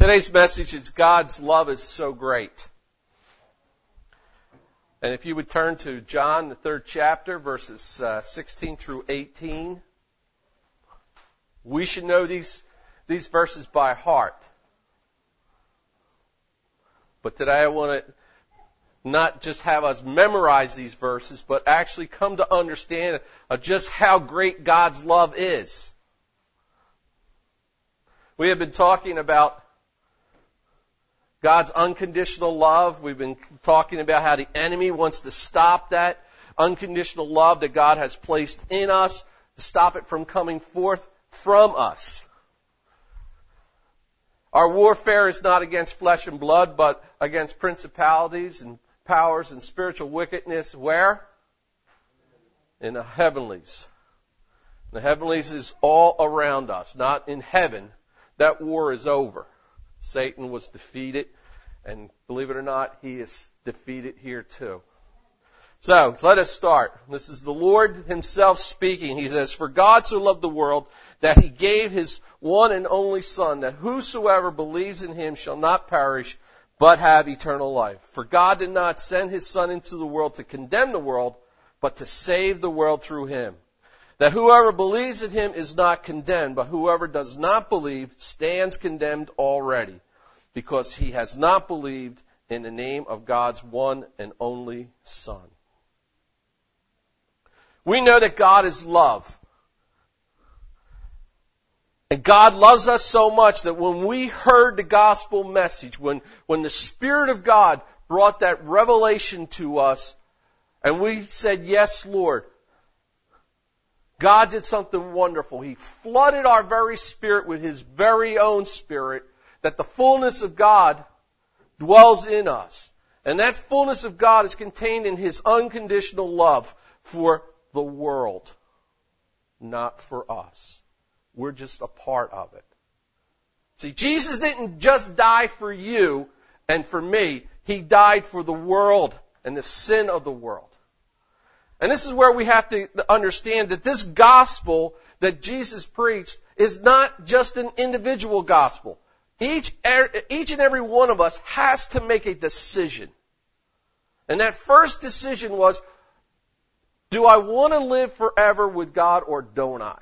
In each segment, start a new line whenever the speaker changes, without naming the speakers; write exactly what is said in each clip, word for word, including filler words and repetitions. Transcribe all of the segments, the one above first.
Today's message is God's love is so great. And if you would turn to John, the third chapter, verses uh, sixteen through eighteen, we should know these, these verses by heart. But today I want to not just have us memorize these verses, but actually come to understand of just how great God's love is. We have been talking about God's unconditional love. We've been talking about how the enemy wants to stop that unconditional love that God has placed in us, to stop it from coming forth from us. Our warfare is not against flesh and blood, but against principalities and powers and spiritual wickedness. Where? In the heavenlies. The heavenlies is all around us, not in heaven. That war is over. Satan was defeated, and believe it or not, he is defeated here too. So, let us start. This is the Lord Himself speaking. He says, "For God so loved the world that He gave His one and only Son, that whosoever believes in Him shall not perish, but have eternal life. For God did not send His Son into the world to condemn the world, but to save the world through Him. That whoever believes in Him is not condemned, but whoever does not believe stands condemned already, because he has not believed in the name of God's one and only Son." We know that God is love. And God loves us so much that when we heard the gospel message, when, when the Spirit of God brought that revelation to us, and we said, "Yes, Lord," God did something wonderful. He flooded our very spirit with His very own Spirit, that the fullness of God dwells in us. And that fullness of God is contained in His unconditional love for the world, not for us. We're just a part of it. See, Jesus didn't just die for you and for me. He died for the world and the sin of the world. And this is where we have to understand that this gospel that Jesus preached is not just an individual gospel. Each, each and every one of us has to make a decision. And that first decision was, do I want to live forever with God or don't I?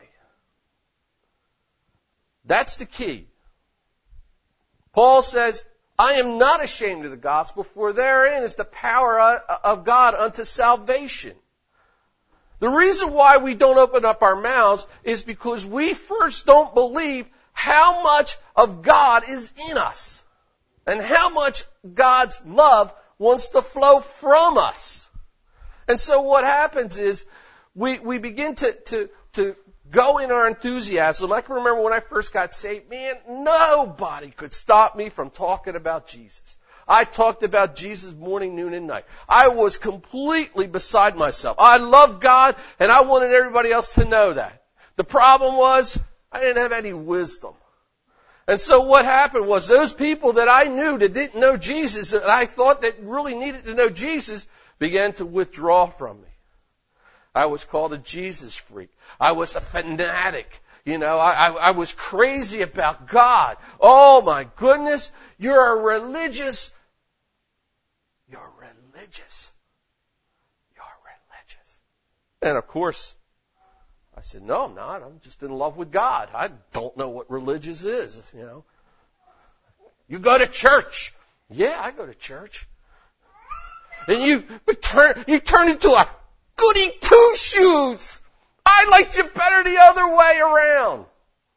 That's the key. Paul says, "I am not ashamed of the gospel, for therein is the power of God unto salvation." The reason why we don't open up our mouths is because we first don't believe how much of God is in us and how much God's love wants to flow from us. And so what happens is we, we begin to, to, to go in our enthusiasm. I can remember when I first got saved, man, nobody could stop me from talking about Jesus. I talked about Jesus morning, noon, and night. I was completely beside myself. I loved God, and I wanted everybody else to know that. The problem was, I didn't have any wisdom. And so what happened was, those people that I knew that didn't know Jesus, that I thought that really needed to know Jesus, began to withdraw from me. I was called a Jesus freak. I was a fanatic. You know, I, I, I was crazy about God. Oh my goodness, you're a religious, you're religious, you're religious. And of course, I said, no, I'm not. I'm just in love with God. I don't know what religious is, you know. You go to church. Yeah, I go to church. And you turn, you turn into a goody two-shoes. I liked you better the other way around.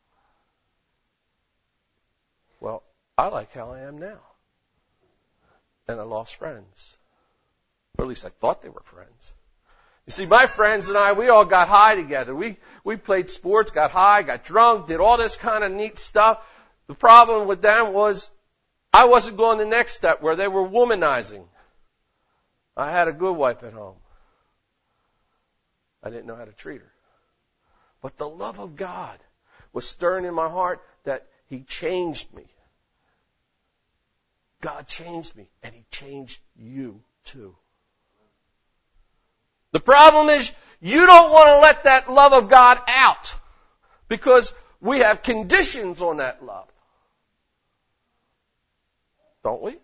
Well, I like how I am now. And I lost friends. Or at least I thought they were friends. You see, my friends and I, we all got high together. We, we played sports, got high, got drunk, did all this kind of neat stuff. The problem with them was I wasn't going the next step where they were womanizing. I had a good wife at home. I didn't know how to treat her. But the love of God was stirring in my heart that He changed me. God changed me, and He changed you too. The problem is you don't want to let that love of God out because we have conditions on that love. don't we?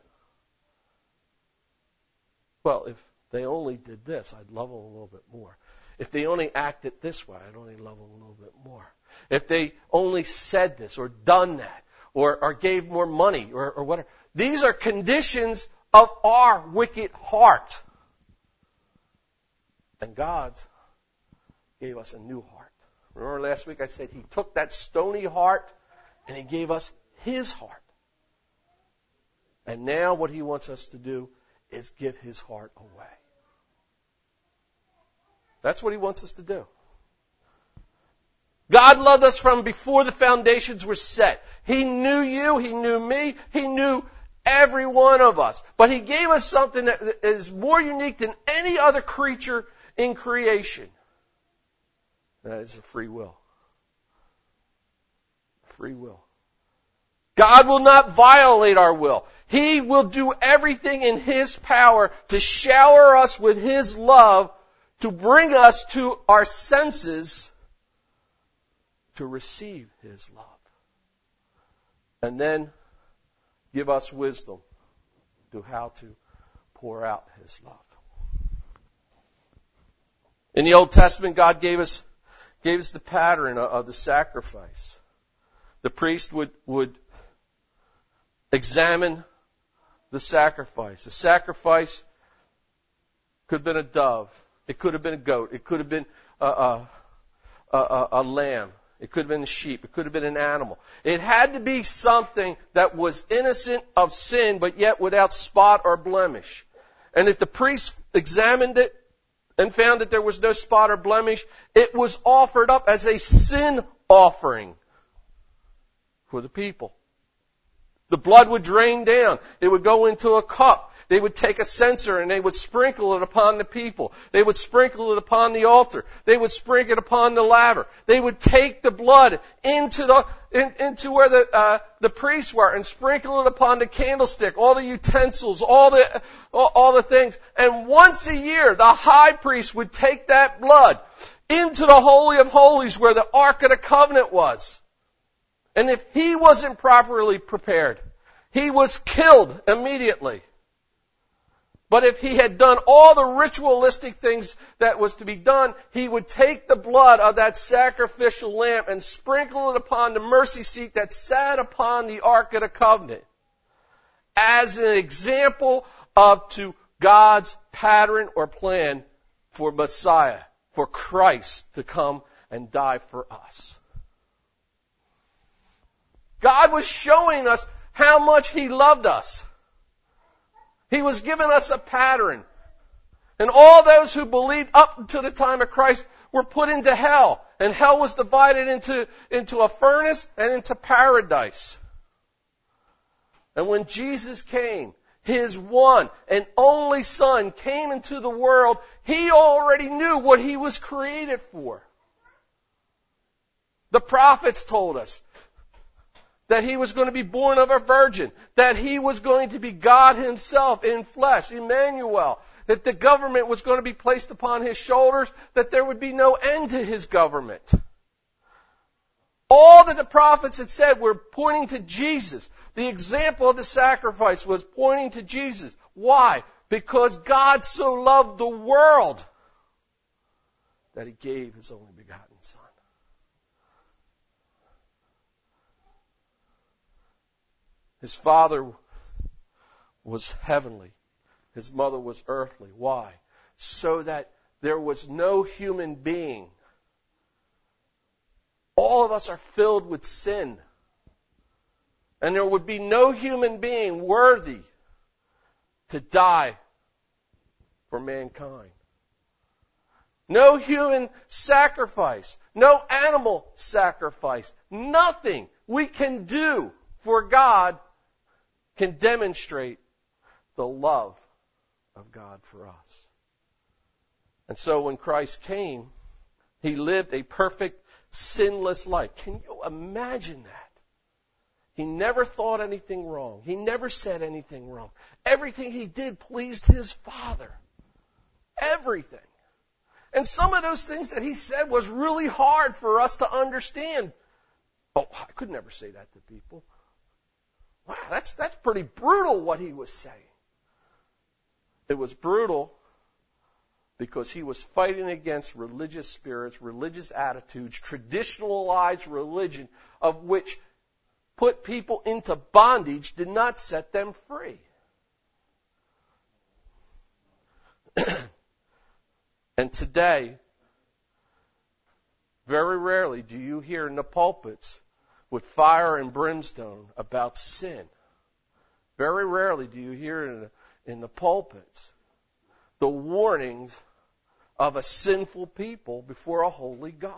Well, if they only did this, I'd love them a little bit more. If they only acted this way, I'd only love them a little bit more. If they only said this or done that or, or gave more money or, or whatever. These are conditions of our wicked heart. And God gave us a new heart. Remember last week I said He took that stony heart and He gave us His heart. And now what He wants us to do is give His heart away. That's what He wants us to do. God loved us from before the foundations were set. He knew you. He knew me. He knew every one of us. But He gave us something that is more unique than any other creature in creation. That is a free will. Free will. God will not violate our will. He will do everything in His power to shower us with His love, to bring us to our senses to receive His love. And then give us wisdom to how to pour out His love. In the Old Testament, God gave us gave us the pattern of the sacrifice. The priest would, would examine the sacrifice. The sacrifice could have been a dove. It could have been a goat. It could have been a, a, a, a lamb. It could have been a sheep. It could have been an animal. It had to be something that was innocent of sin, but yet without spot or blemish. And if the priest examined it and found that there was no spot or blemish, it was offered up as a sin offering for the people. The blood would drain down. It would go into a cup. They would take a censer and they would sprinkle it upon the people. They would sprinkle it upon the altar. They would sprinkle it upon the laver. They would take the blood into the in, into where the uh, the priests were and sprinkle it upon the candlestick, all the utensils, all the all, all the things. And once a year, the high priest would take that blood into the Holy of Holies where the Ark of the Covenant was. And if he wasn't properly prepared, he was killed immediately. But if he had done all the ritualistic things that was to be done, he would take the blood of that sacrificial lamb and sprinkle it upon the mercy seat that sat upon the Ark of the Covenant as an example of to God's pattern or plan for Messiah, for Christ to come and die for us. God was showing us how much He loved us. He was giving us a pattern. And all those who believed up to the time of Christ were put into hell. And hell was divided into, into a furnace and into paradise. And when Jesus came, His one and only Son came into the world, He already knew what He was created for. The prophets told us that He was going to be born of a virgin, that He was going to be God Himself in flesh, Emmanuel, that the government was going to be placed upon His shoulders, that there would be no end to His government. All that the prophets had said were pointing to Jesus. The example of the sacrifice was pointing to Jesus. Why? Because God so loved the world that He gave His only begotten Son. His father was heavenly. His mother was earthly. Why? So that there was no human being. All of us are filled with sin. And there would be no human being worthy to die for mankind. No human sacrifice. No animal sacrifice. Nothing we can do for God can demonstrate the love of God for us. And so when Christ came, He lived a perfect, sinless life. Can you imagine that? He never thought anything wrong. He never said anything wrong. Everything He did pleased His Father. Everything. And some of those things that He said was really hard for us to understand. Oh, I could never say that to people. Wow, that's, that's pretty brutal what he was saying. It was brutal because he was fighting against religious spirits, religious attitudes, traditionalized religion, of which put people into bondage, did not set them free. And today, very rarely do you hear in the pulpits with fire and brimstone about sin. Very rarely do you hear in the, in the pulpits the warnings of a sinful people before a holy God.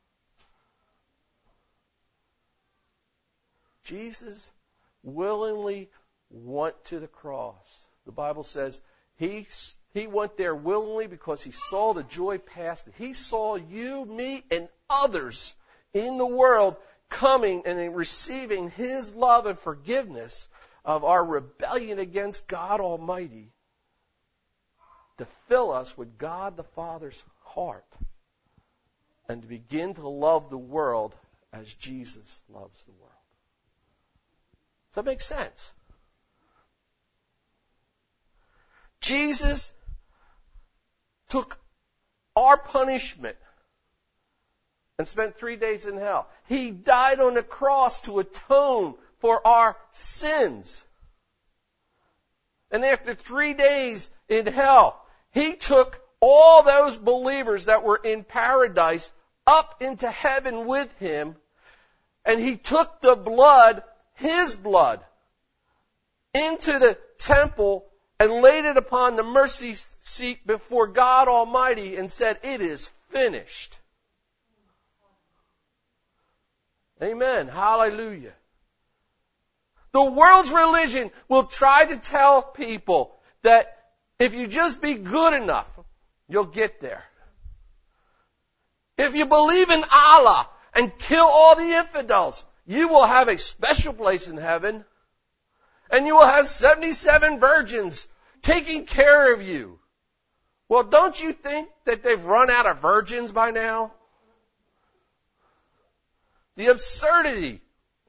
Jesus willingly went to the cross. The Bible says he, he went there willingly because he saw the joy past it. He saw you, me, and others in the world coming and receiving his love and forgiveness of our rebellion against God Almighty, to fill us with God the Father's heart and to begin to love the world as Jesus loves the world. Does that make sense? Jesus took our punishment and spent three days in hell. He died on the cross to atone for our sins. And after three days in hell, he took all those believers that were in paradise up into heaven with him, and he took the blood, his blood, into the temple and laid it upon the mercy seat before God Almighty and said, "It is finished." Amen. Hallelujah. The world's religion will try to tell people that if you just be good enough, you'll get there. If you believe in Allah and kill all the infidels, you will have a special place in heaven. And you will have seventy-seven virgins taking care of you. Well, don't you think that they've run out of virgins by now? The absurdity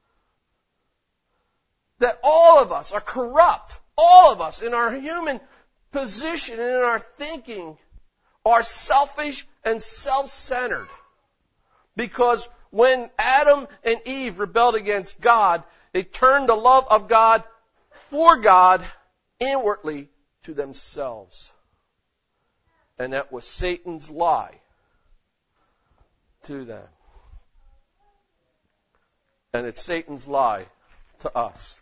that all of us are corrupt. All of us in our human position and in our thinking are selfish and self-centered. Because when Adam and Eve rebelled against God, they turned the love of God for God inwardly to themselves. And that was Satan's lie to them. And it's Satan's lie to us.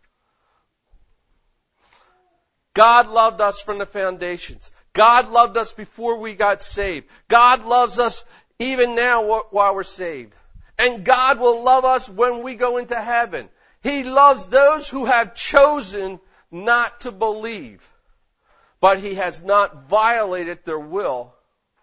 God loved us from the foundations. God loved us before we got saved. God loves us even now while we're saved. And God will love us when we go into heaven. He loves those who have chosen not to believe. But He has not violated their will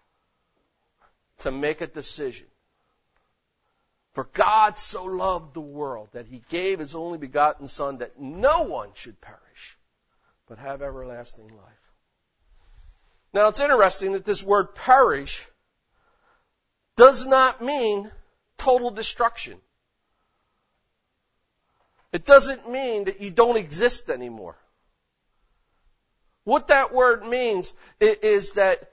to make a decision. For God so loved the world that He gave His only begotten Son, that no one should perish, but have everlasting life. Now it's interesting that this word perish does not mean total destruction. It doesn't mean that you don't exist anymore. What that word means is that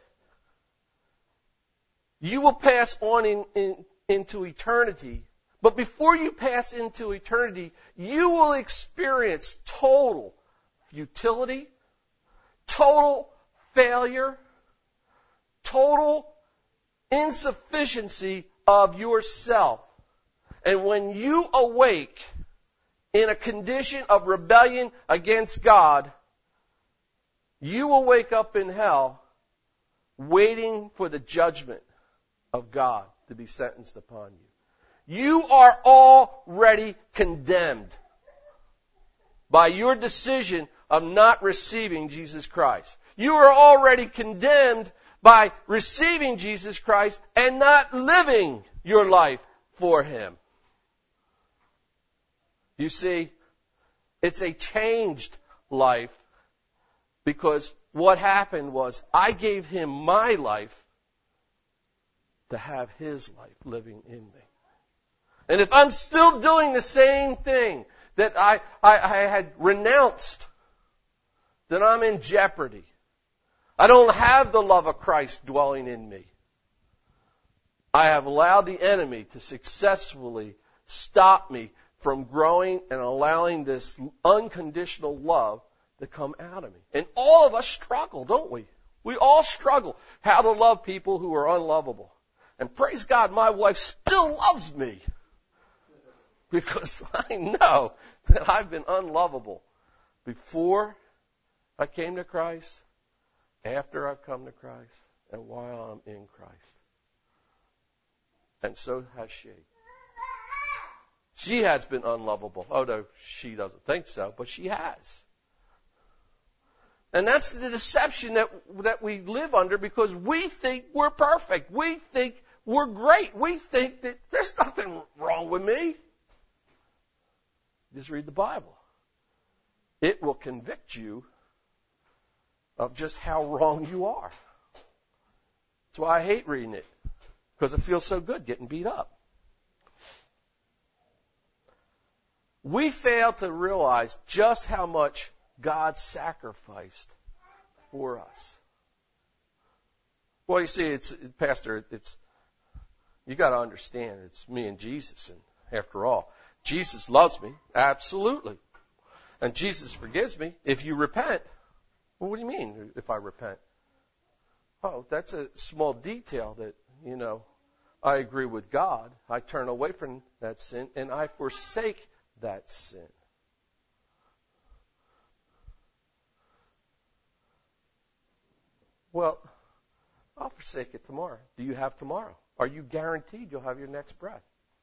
you will pass on in, in, into eternity, but before you pass into eternity, you will experience total futility, total failure, total insufficiency of yourself. And when you awake in a condition of rebellion against God, you will wake up in hell waiting for the judgment of God to be sentenced upon you. You are already condemned by your decision of not receiving Jesus Christ. You are already condemned by receiving Jesus Christ and not living your life for Him. You see, it's a changed life, because what happened was I gave Him my life to have His life living in me. And if I'm still doing the same thing that I, I, I had renounced, that I'm in jeopardy. I don't have the love of Christ dwelling in me. I have allowed the enemy to successfully stop me from growing and allowing this unconditional love to come out of me. And all of us struggle, don't we? We all struggle how to love people who are unlovable. And praise God, my wife still loves me because I know that I've been unlovable before I came to Christ, after I've come to Christ, and while I'm in Christ. And so has she. She has been unlovable. Oh, no, she doesn't think so, but she has. And that's the deception that, that we live under because we think we're perfect. We think we're great. We think that there's nothing wrong with me. Just read the Bible. It will convict you of just how wrong you are. That's why I hate reading it, because it feels so good getting beat up. We fail to realize just how much God sacrificed for us. Well, you see, it's Pastor, it's you got to understand, it's me and Jesus, and after all, Jesus loves me, absolutely, and Jesus forgives me if you repent. Well, what do you mean if I repent? Oh, that's a small detail that, you know, I agree with God. I turn away from that sin and I forsake that sin. Well, I'll forsake it tomorrow. Do you have tomorrow? Are you guaranteed you'll have your next breath?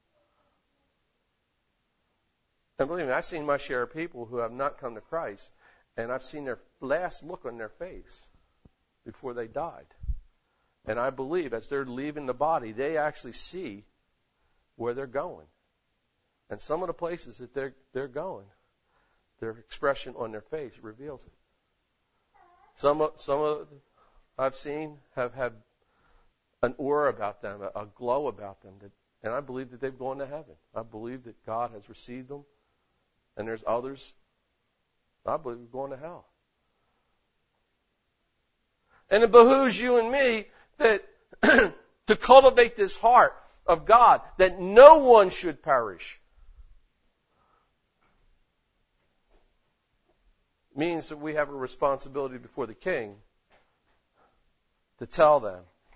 And believe me, I've seen my share of people who have not come to Christ, and I've seen their last look on their face before they died. And I believe as they're leaving the body, they actually see where they're going. And some of the places that they're, they're going, their expression on their face reveals it. Some of, some of I've seen have had an aura about them, a, a glow about them, that, and I believe that they've gone to heaven. I believe that God has received them, and there's others I believe are going to hell. And it behooves you and me that to cultivate this heart of God, that no one should perish. Means that we have a responsibility before the King to tell them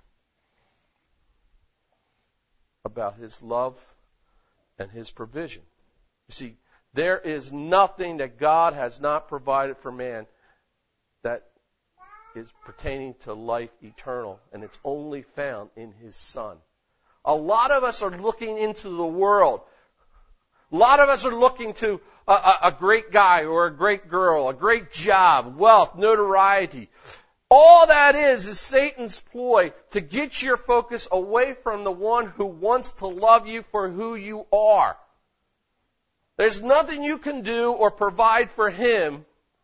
about His love and His provision. You see, there is nothing that God has not provided for man that is pertaining to life eternal, and it's only found in His Son. A lot of us are looking into the world. A lot of us are looking to a, a, a great guy or a great girl, a great job, wealth, notoriety. All that is is Satan's ploy to get your focus away from the one who wants to love you for who you are. There's nothing you can do or provide for Him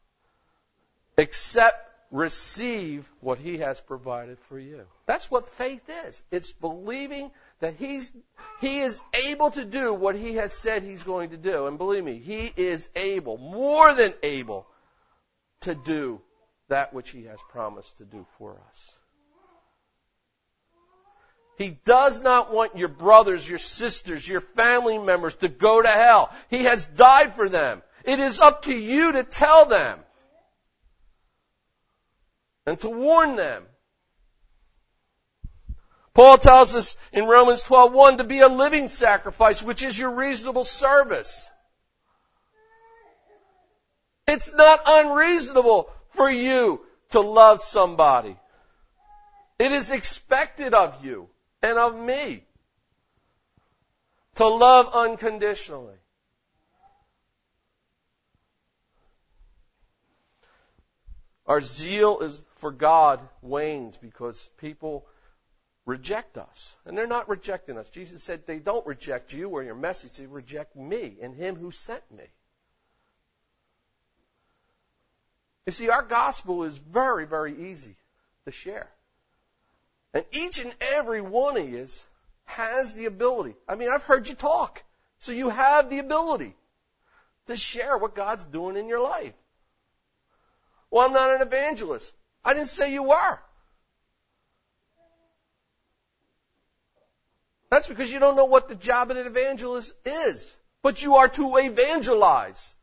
except receive what He has provided for you. That's what faith is. It's believing that He's He is able to do what He has said He's going to do. And believe me, He is able, more than able, to do that which He has promised to do for us. He does not want your brothers, your sisters, your family members to go to hell. He has died for them. It is up to you to tell them and to warn them. Paul tells us in Romans twelve one to be a living sacrifice, which is your reasonable service. It's not unreasonable for you to love somebody. It is expected of you and of me to love unconditionally. Our zeal is for God wanes because people reject us. And they're not rejecting us. Jesus said they don't reject you or your message. They reject me and Him who sent me. You see, our gospel is very, very easy to share. And each and every one of you has the ability. I mean, I've heard you talk. So you have the ability to share what God's doing in your life. Well, I'm not an evangelist. I didn't say you were. That's because you don't know what the job of an evangelist is. But you are to evangelize.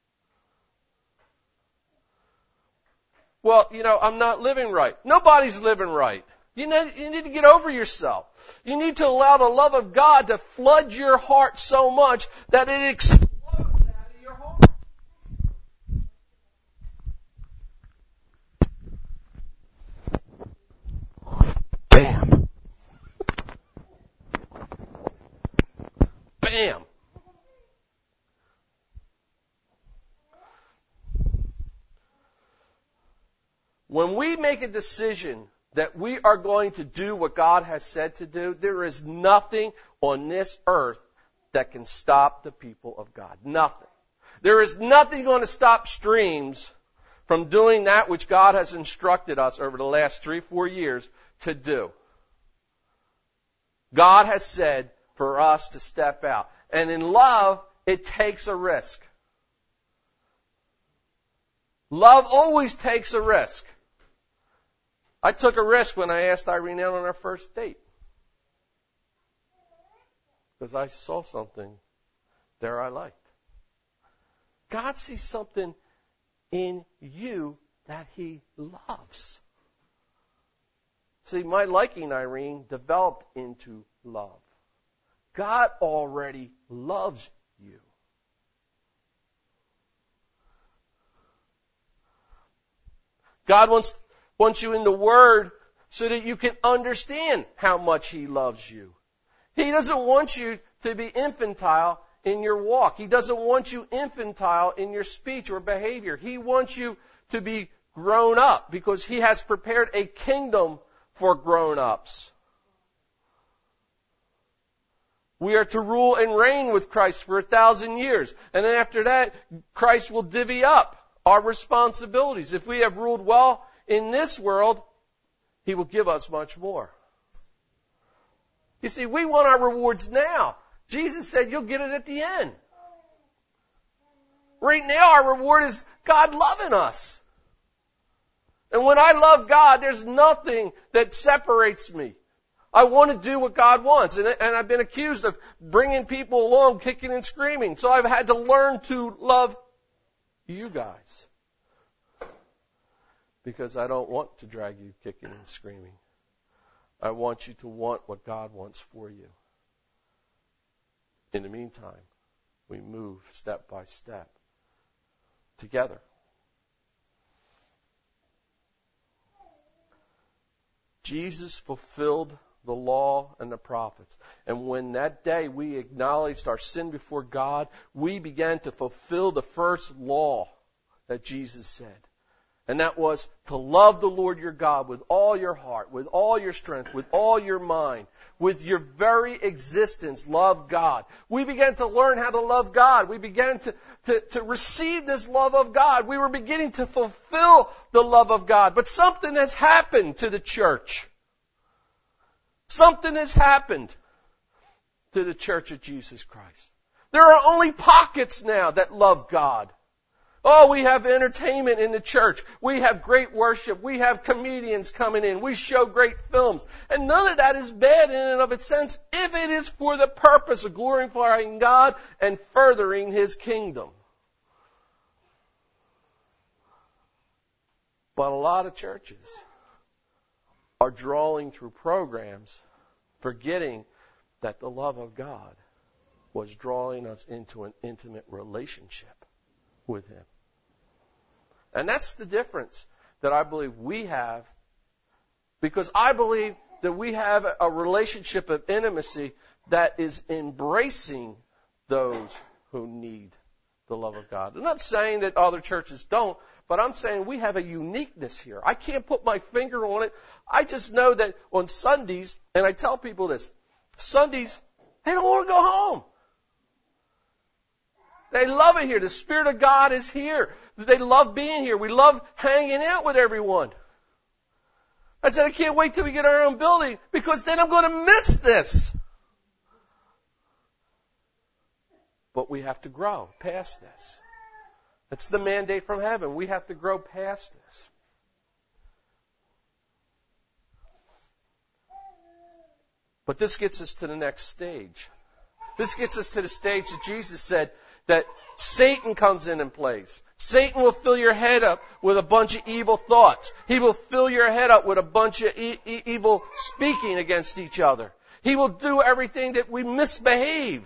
Well, you know, I'm not living right. Nobody's living right. You need, you need to get over yourself. You need to allow the love of God to flood your heart so much that it explodes out of your heart. Bam. Bam. When we make a decision that we are going to do what God has said to do, there is nothing on this earth that can stop the people of God. Nothing. There is nothing going to stop streams from doing that which God has instructed us over the last three, four years to do. God has said for us to step out. And in love, it takes a risk. Love always takes a risk. I took a risk when I asked Irene out on our first date. Because I saw something there I liked. God sees something in you that He loves. See, my liking Irene developed into love. God already loves you. God wants wants you in the Word so that you can understand how much He loves you. He doesn't want you to be infantile in your walk. He doesn't want you infantile in your speech or behavior. He wants you to be grown up because He has prepared a kingdom for grown-ups. We are to rule and reign with Christ for a thousand years. And then after that, Christ will divvy up our responsibilities. If we have ruled well in this world, He will give us much more. You see, we want our rewards now. Jesus said you'll get it at the end. Right now, our reward is God loving us. And when I love God, there's nothing that separates me. I want to do what God wants. And, and I've been accused of bringing people along kicking and screaming. So I've had to learn to love you guys. Because I don't want to drag you kicking and screaming. I want you to want what God wants for you. In the meantime, we move step by step together. Jesus fulfilled the law and the prophets. And when that day we acknowledged our sin before God, we began to fulfill the first law that Jesus said. And that was to love the Lord your God with all your heart, with all your strength, with all your mind, with your very existence, love God. We began to learn how to love God. We began to, to, to receive this love of God. We were beginning to fulfill the love of God. But something has happened to the church. Something has happened to the Church of Jesus Christ. There are only pockets now that love God. Oh, we have entertainment in the church. We have great worship. We have comedians coming in. We show great films. And none of that is bad in and of itself if it is for the purpose of glorifying God and furthering His kingdom. But a lot of churches are drawing through programs, forgetting that the love of God was drawing us into an intimate relationship with Him. And that's the difference that I believe we have, because I believe that we have a relationship of intimacy that is embracing those who need the love of God. I'm not saying that other churches don't, but I'm saying we have a uniqueness here. I can't put my finger on it. I just know that on Sundays, and I tell people this, Sundays, they don't want to go home. They love it here. The Spirit of God is here. They love being here. We love hanging out with everyone. I said, I can't wait till we get our own building because then I'm going to miss this. But we have to grow past this. It's the mandate from heaven. We have to grow past this. But this gets us to the next stage. This gets us to the stage that Jesus said that Satan comes in and plays. Satan will fill your head up with a bunch of evil thoughts. He will fill your head up with a bunch of e- e- evil speaking against each other. He will do everything that we misbehave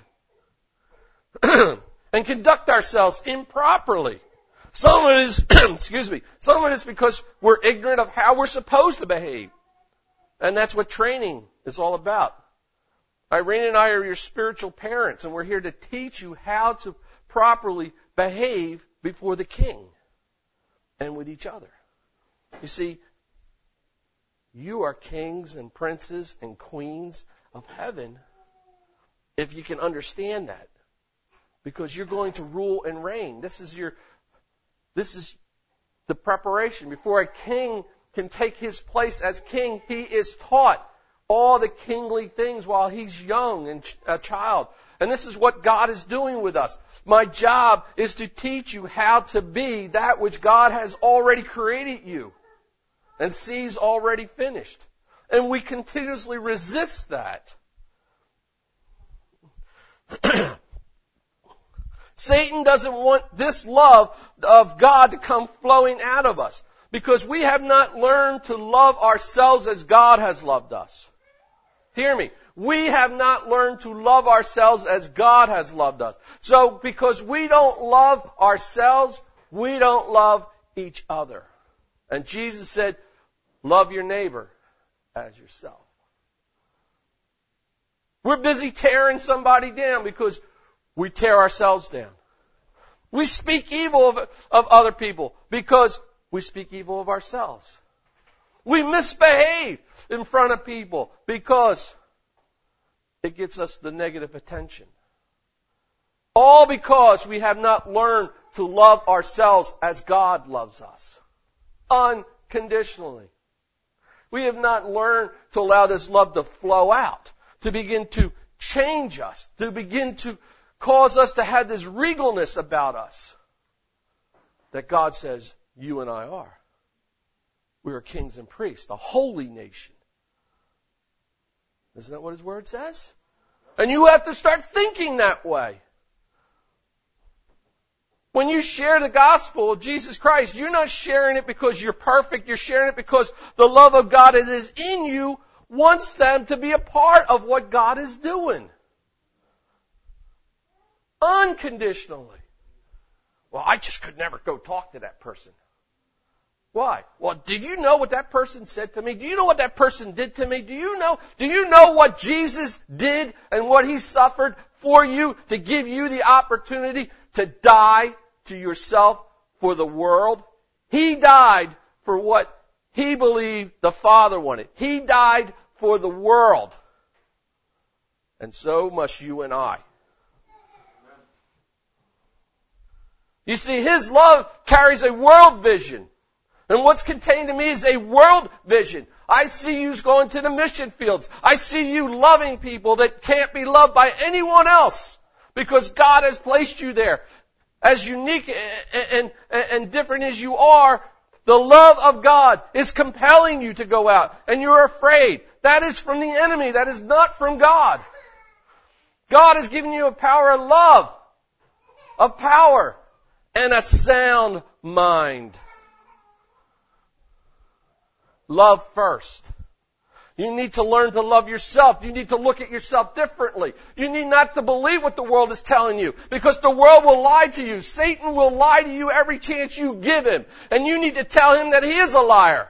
and conduct ourselves improperly. Some of it is, excuse me, some of it is because we're ignorant of how we're supposed to behave. And that's what training is all about. Irene and I are your spiritual parents, and we're here to teach you how to properly behave before the King and with each other. You see, you are kings and princes and queens of heaven if you can understand that. Because you're going to rule and reign. This is your, this is the preparation. Before a king can take his place as king, he is taught all the kingly things while he's young and a child. And this is what God is doing with us. My job is to teach you how to be that which God has already created you and sees already finished. And we continuously resist that. Satan doesn't want this love of God to come flowing out of us because we have not learned to love ourselves as God has loved us. Hear me. We have not learned to love ourselves as God has loved us. So because we don't love ourselves, we don't love each other. And Jesus said, love your neighbor as yourself. We're busy tearing somebody down because we tear ourselves down. We speak evil of, of other people because we speak evil of ourselves. We misbehave in front of people because it gets us the negative attention. All because we have not learned to love ourselves as God loves us. Unconditionally. We have not learned to allow this love to flow out, to begin to change us, to begin to cause us to have this regalness about us that God says you and I are. We are kings and priests, a holy nation. Isn't that what His Word says? And you have to start thinking that way. When you share the gospel of Jesus Christ, you're not sharing it because you're perfect. You're sharing it because the love of God that is in you wants them to be a part of what God is doing. Unconditionally. Well, I just could never go talk to that person. Why? Well, do you know what that person said to me? Do you know what that person did to me? Do you know, do you know what Jesus did and what He suffered for you to give you the opportunity to die to yourself for the world? He died for what He believed the Father wanted. He died for the world. And so must you and I. You see, His love carries a world vision. And what's contained in me is a world vision. I see you going to the mission fields. I see you loving people that can't be loved by anyone else because God has placed you there. As unique and, and, and different as you are, the love of God is compelling you to go out. And you're afraid. That is from the enemy. That is not from God. God has given you a power of love, of power, and a sound mind. Love first. You need to learn to love yourself. You need to look at yourself differently. You need not to believe what the world is telling you because the world will lie to you. Satan will lie to you every chance you give him. And you need to tell him that he is a liar.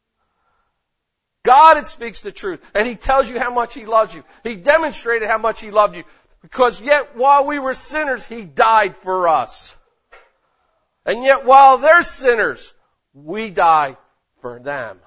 God speaks the truth and He tells you how much He loves you. He demonstrated how much He loved you because yet while we were sinners, He died for us. And yet while they're sinners, we die for them.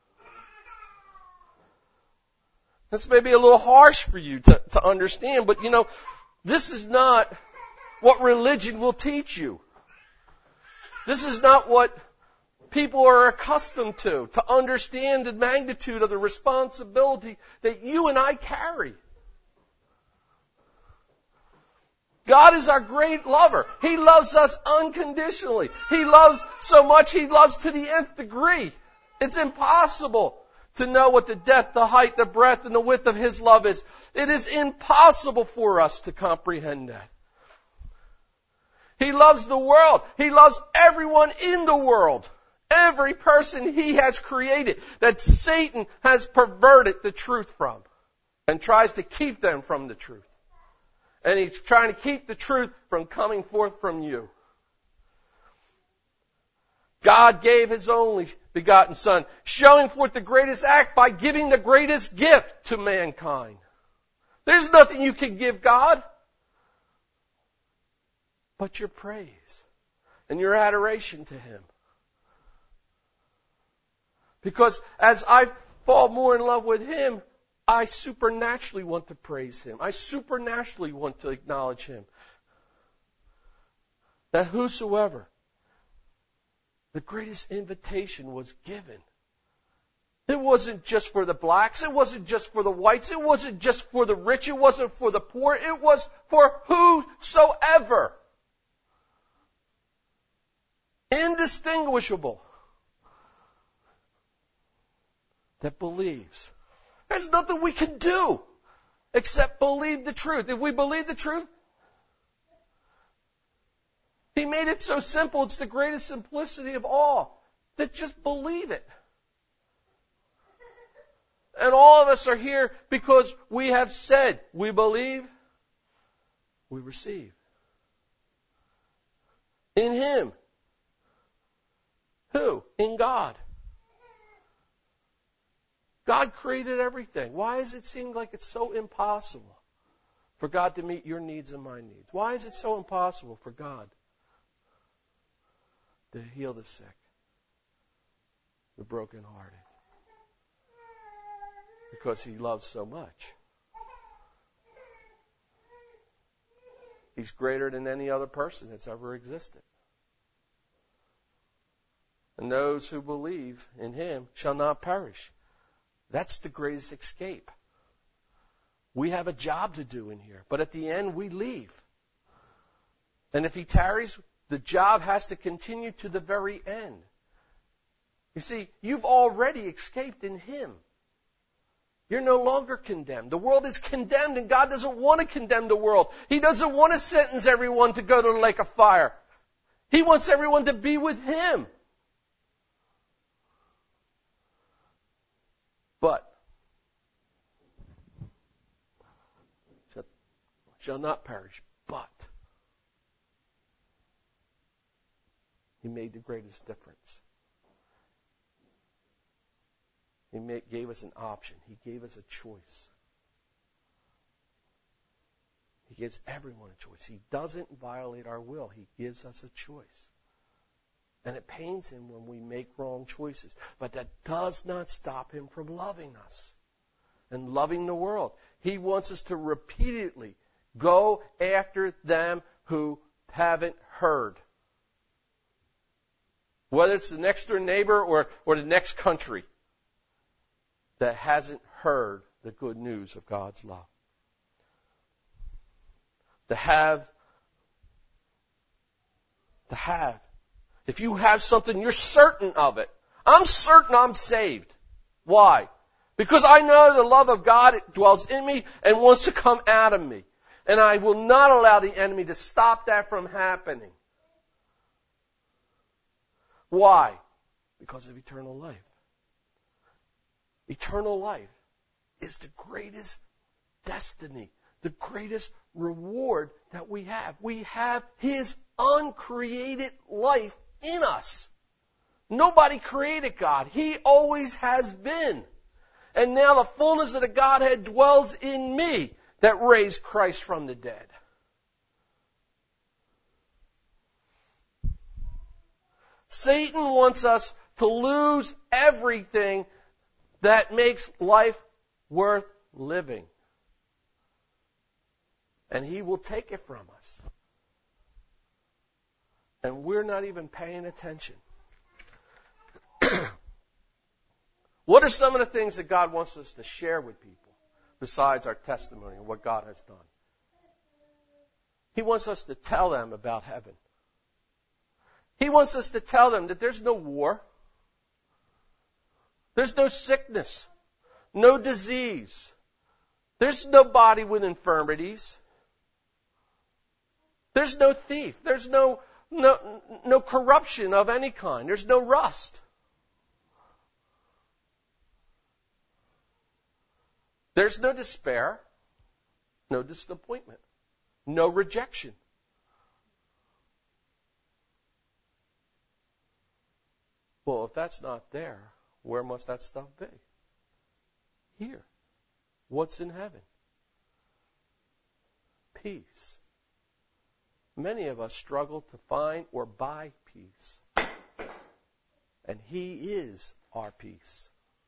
This may be a little harsh for you to, to understand, but you know, this is not what religion will teach you. This is not what people are accustomed to, to understand the magnitude of the responsibility that you and I carry. God is our great lover. He loves us unconditionally. He loves so much, He loves to the nth degree. It's impossible to know what the depth, the height, the breadth, and the width of His love is. It is impossible for us to comprehend that. He loves the world. He loves everyone in the world. Every person He has created that Satan has perverted the truth from and tries to keep them from the truth. And he's trying to keep the truth from coming forth from you. God gave His only begotten Son, showing forth the greatest act by giving the greatest gift to mankind. There's nothing you can give God but your praise and your adoration to Him. Because as I fall more in love with Him, I supernaturally want to praise Him. I supernaturally want to acknowledge Him. That whosoever, the greatest invitation was given. It wasn't just for the blacks. It wasn't just for the whites. It wasn't just for the rich. It wasn't for the poor. It was for whosoever. Indistinguishable. That believes. There's nothing we can do except believe the truth. If we believe the truth, He made it so simple. It's the greatest simplicity of all. That just believe it. And all of us are here because we have said, we believe, we receive. In Him. Who? In God. God created everything. Why does it seem like it's so impossible for God to meet your needs and my needs? Why is it so impossible for God to heal the sick, the brokenhearted? Because He loves so much. He's greater than any other person that's ever existed. And those who believe in Him shall not perish. That's the greatest escape. We have a job to do in here, but at the end we leave. And if He tarries, the job has to continue to the very end. You see, you've already escaped in Him. You're no longer condemned. The world is condemned, and God doesn't want to condemn the world. He doesn't want to sentence everyone to go to the lake of fire. He wants everyone to be with Him. But shall not perish, but He made the greatest difference. He made, gave us an option. He gave us a choice. He gives everyone a choice. He doesn't violate our will. He gives us a choice. And it pains Him when we make wrong choices. But that does not stop Him from loving us and loving the world. He wants us to repeatedly go after them who haven't heard. Whether it's the next door neighbor or, or the next country that hasn't heard the good news of God's love. To have, to have. If you have something, you're certain of it. I'm certain I'm saved. Why? Because I know the love of God dwells in me and wants to come out of me. And I will not allow the enemy to stop that from happening. Why? Because of eternal life. Eternal life is the greatest destiny, the greatest reward that we have. We have His uncreated life in us. Nobody created God. He always has been. And now the fullness of the Godhead dwells in me that raised Christ from the dead. Satan wants us to lose everything that makes life worth living. And he will take it from us. And we're not even paying attention. What are some of the things that God wants us to share with people besides our testimony and what God has done? He wants us to tell them about heaven. He wants us to tell them that there's no war. There's no sickness, no disease. There's no body with infirmities. There's no thief. There's no, no, no corruption of any kind. There's no rust. There's no despair, no disappointment, no rejection. Well, if that's not there, where must that stuff be? Here. What's in heaven? Peace. Many of us struggle to find or buy peace. And He is our peace.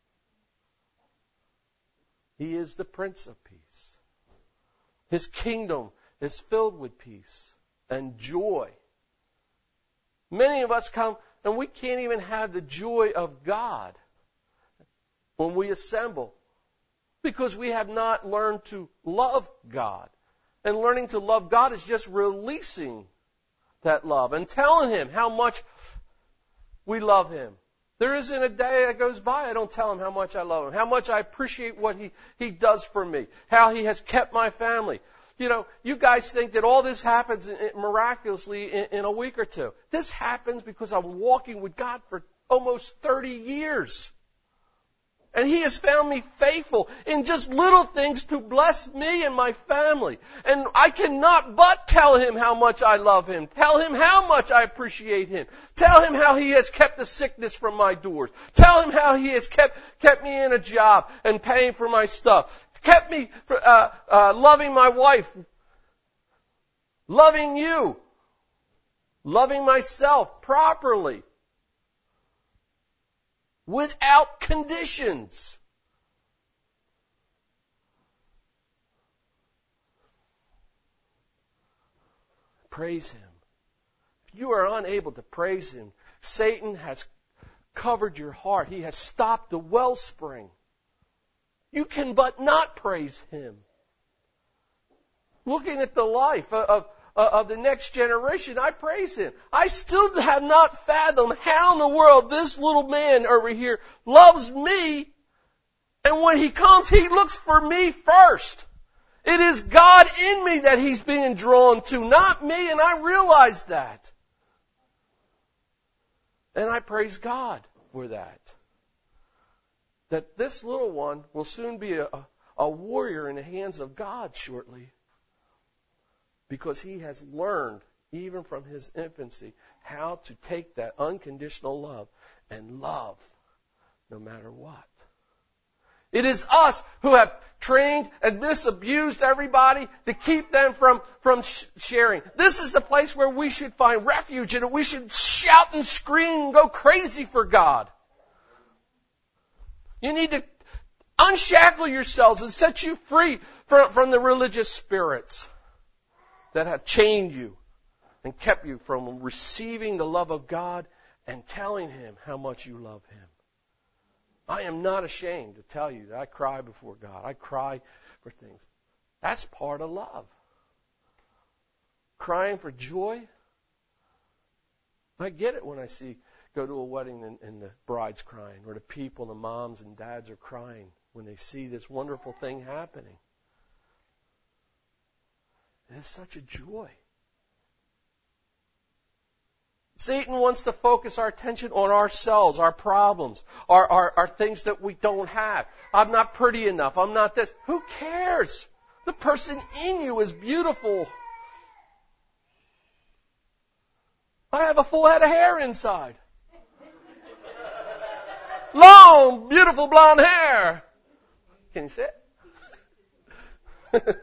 He is the Prince of Peace. His kingdom is filled with peace and joy. Many of us come and we can't even have the joy of God when we assemble because we have not learned to love God. And learning to love God is just releasing that love and telling Him how much we love Him. There isn't a day that goes by I don't tell Him how much I love Him, how much I appreciate what He, he does for me, how He has kept my family. You know, you guys think that all this happens miraculously in, in a week or two. This happens because I'm walking with God for almost thirty years. And He has found me faithful in just little things to bless me and my family. And I cannot but tell Him how much I love Him. Tell Him how much I appreciate Him. Tell Him how He has kept the sickness from my doors. Tell Him how He has kept, kept me in a job and paying for my stuff. Kept me uh, uh, loving my wife. Loving you. Loving myself properly. Without conditions. Praise Him. If you are unable to praise Him, Satan has covered your heart. He has stopped the wellspring. You can but not praise Him. Looking at the life of, of of the next generation, I praise Him. I still have not fathomed how in the world this little man over here loves me. And when he comes, he looks for me first. It is God in me that he's being drawn to, not me, and I realize that. And I praise God for that. That this little one will soon be a, a warrior in the hands of God shortly. Because he has learned, even from his infancy, how to take that unconditional love and love no matter what. It is us who have trained and misabused everybody to keep them from, from sh- sharing. This is the place where we should find refuge and we should shout and scream and go crazy for God. You need to unshackle yourselves and set you free from, from the religious spirits that have chained you and kept you from receiving the love of God and telling Him how much you love Him. I am not ashamed to tell you that I cry before God. I cry for things. That's part of love. Crying for joy. I get it when I see, go to a wedding and, and the bride's crying, or the people, the moms and dads are crying when they see this wonderful thing happening. It is such a joy. Satan wants to focus our attention on ourselves, our problems, our, our, our things that we don't have. I'm not pretty enough. I'm not this. Who cares? The person in you is beautiful. I have a full head of hair inside. Long, beautiful blonde hair. Can you see it?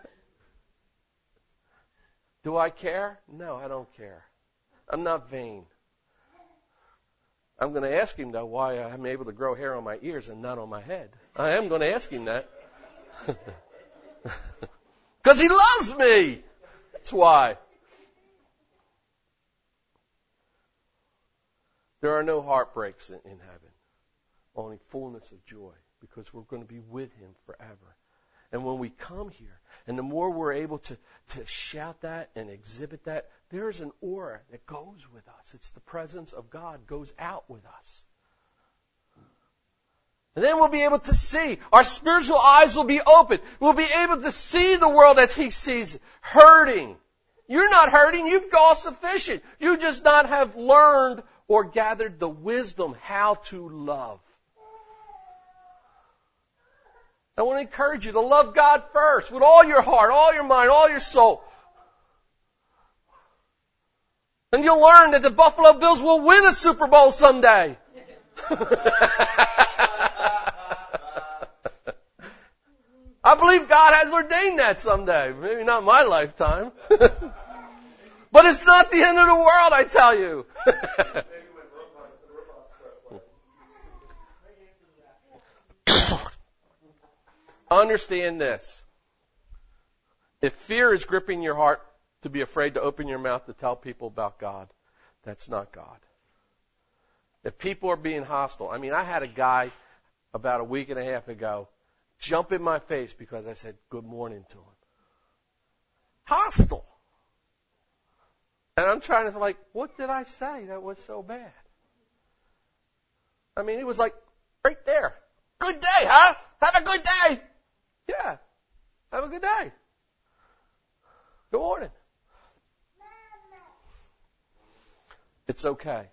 Do I care? No, I don't care. I'm not vain. I'm going to ask Him, though, why I'm able to grow hair on my ears and not on my head. I am going to ask Him that. Because He loves me. That's why. There are no heartbreaks in, in heaven. Only fullness of joy. Because we're going to be with Him forever. And when we come here, and the more we're able to, to shout that and exhibit that, there's an aura that goes with us. It's the presence of God goes out with us. And then we'll be able to see. Our spiritual eyes will be open. We'll be able to see the world as He sees it, hurting. You're not hurting. You've got sufficient. You just not have learned or gathered the wisdom how to love. I want to encourage you to love God first with all your heart, all your mind, all your soul. And you'll learn that the Buffalo Bills will win a Super Bowl someday. I believe God has ordained that someday. Maybe not my lifetime. But it's not the end of the world, I tell you. Understand this. If fear is gripping your heart to be afraid to open your mouth to tell people about God, that's not God. If people are being hostile, I mean, I had a guy about a week and a half ago jump in my face because I said good morning to him. Hostile. And I'm trying to like, what did I say that was so bad? I mean, it was like right there. Good day, huh? Have a good day. Yeah. Have a good day. Good morning. It's okay.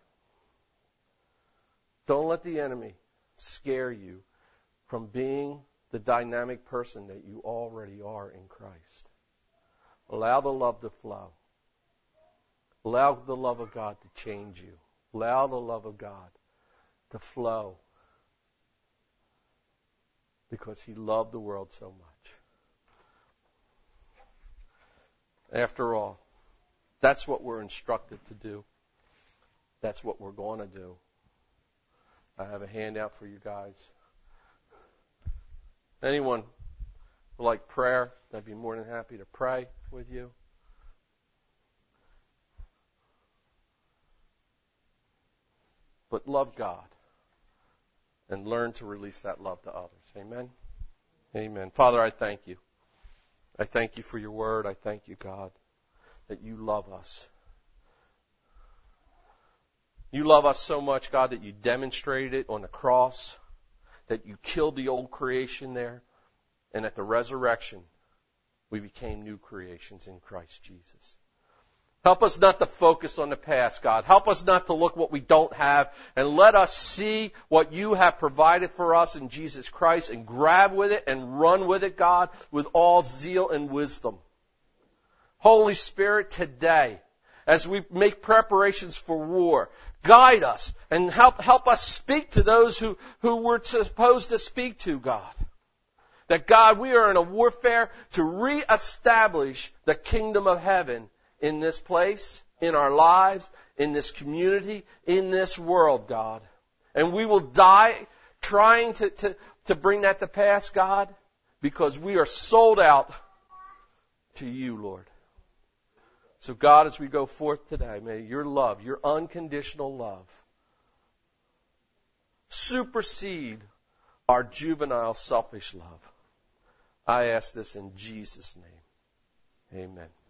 Don't let the enemy scare you from being the dynamic person that you already are in Christ. Allow the love to flow. Allow the love of God to change you. Allow the love of God to flow. Because He loved the world so much. After all, that's what we're instructed to do. That's what we're going to do. I have a handout for you guys. Anyone would like prayer, I'd be more than happy to pray with you. But love God and learn to release that love to others. Amen? Amen. Father, I thank you. I thank you for your word. I thank you, God, that you love us. You love us so much, God, that you demonstrated it on the cross, that you killed the old creation there, and at the resurrection, we became new creations in Christ Jesus. Help us not to focus on the past, God. Help us not to look what we don't have, and let us see what you have provided for us in Jesus Christ and grab with it and run with it, God, with all zeal and wisdom. Holy Spirit, today, as we make preparations for war, guide us and help help us speak to those who, who we're supposed to speak to, God. That, God, we are in a warfare to reestablish the kingdom of heaven in this place, in our lives, in this community, in this world, God. And we will die trying to, to, to bring that to pass, God, because we are sold out to you, Lord. So, God, as we go forth today, may your love, your unconditional love, supersede our juvenile, selfish love. I ask this in Jesus' name. Amen.